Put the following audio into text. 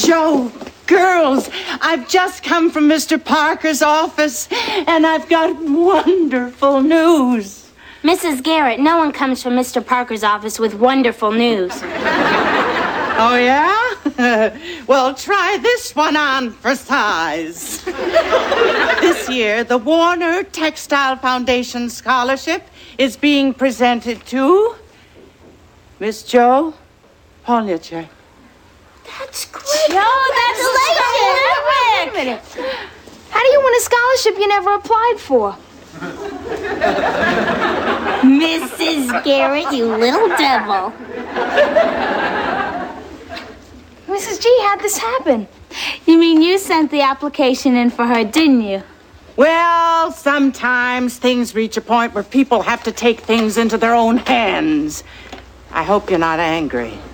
Joe, girls, I've just come from Mr. Parker's office, and I've got wonderful news. Mrs. Garrett, no one comes from Mr. Parker's office with wonderful news. Oh, yeah? Well, try this one on for size. This year, the Warner Textile Foundation Scholarship is being presented to Miss Jo Polyacher. That's great. No, that's Wait a minute. How do you win a scholarship you never applied for? Mrs. Garrett, you little devil. Mrs. G, how'd this happen? You mean you sent the application in for her, didn't you? Well, sometimes things reach a point where people have to take things into their own hands. I hope you're not angry.